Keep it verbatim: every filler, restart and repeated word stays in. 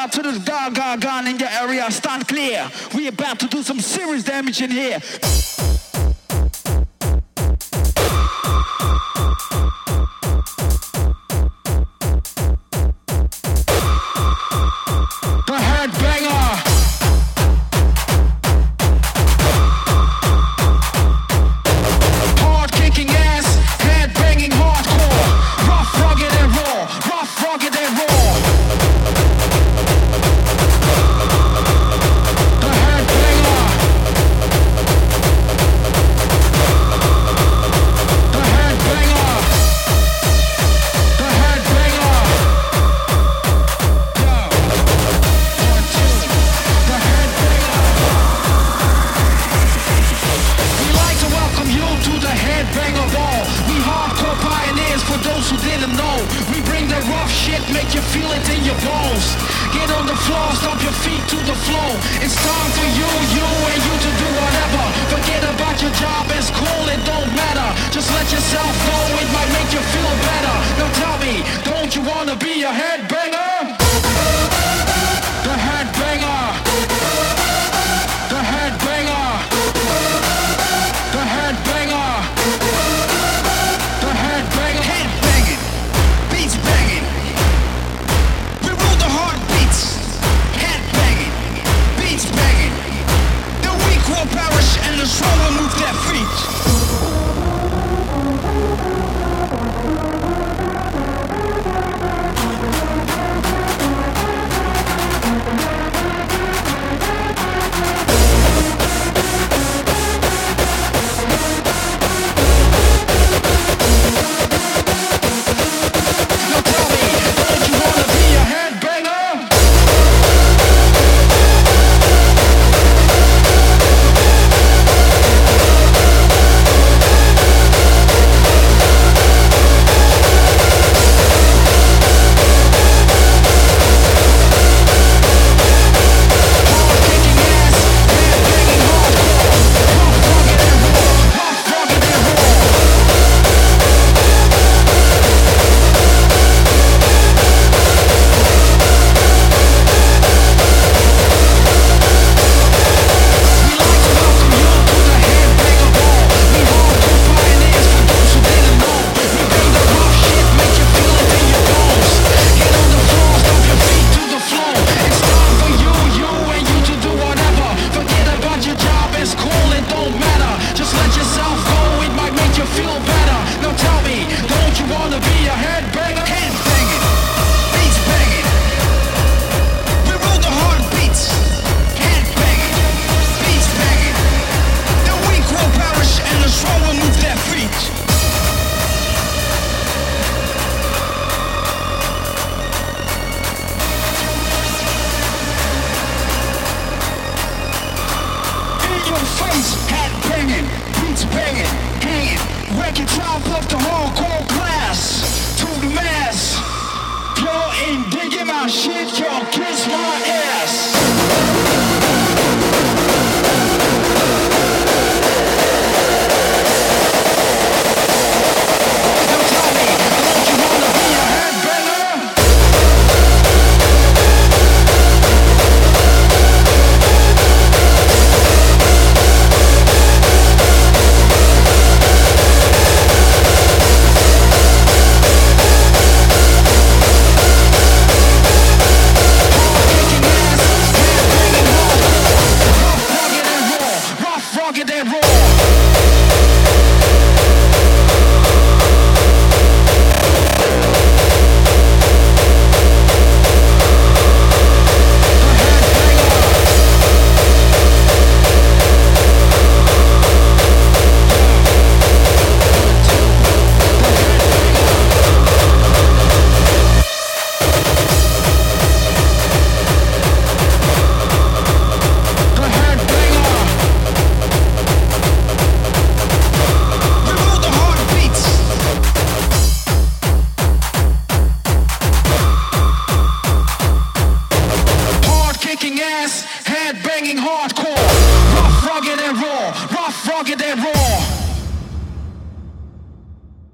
out to the gaga gun in your area. Stand clear. We about to do some serious damage in here. The headbanger. Hard kicking ass, head banging hardcore. Rough, rugged and raw. Rough, rugged and raw. The headbanger. The headbanger. The headbanger. Yo. One, two. The headbanger. We like to welcome you to the headbanger ball. We hardcore pioneers for those who didn't know. We bring the rough shit, make you feel it in your bones. Get on the floor, stomp your feet to the floor. It's time for you, you and you to do whatever. Forget about your job, it's cool, it don't matter. Just let yourself go, it might make you feel better. Now tell me, don't you wanna be a headbanger? The headbanger. The headbanger. The headbanger. The headbanger. Headbanging. Beats banging. We rule the heartbeats. Headbanging. Beats banging. The weak will perish and the strong will move their feet. Now tell me, don't you wanna be a headbanger? Hard kicking ass, head banging hardcore. Rough, rugged and raw. Rough, rugged and raw. We like to welcome you to the headbanger ball. We hardcore pioneers for those who didn't know. We bring the rough shit, make you feel it in your bones. Get on the floor, stomp your feet to the floor. It's time for you, you and you to do whatever. Forget about your job, it's cool, it don't matter. Just let yourself go, it might make you feel better. Now tell me, don't you wanna be a headbanger? Headbanging, beats banging. We rule the heartbeats. Headbanging, beats banging. The weak will perish and the strong will move their feet. In your face, head banging, beats banging, hanging. Wrecking top of the hardcore class to the mass. You're in digging my shit, you're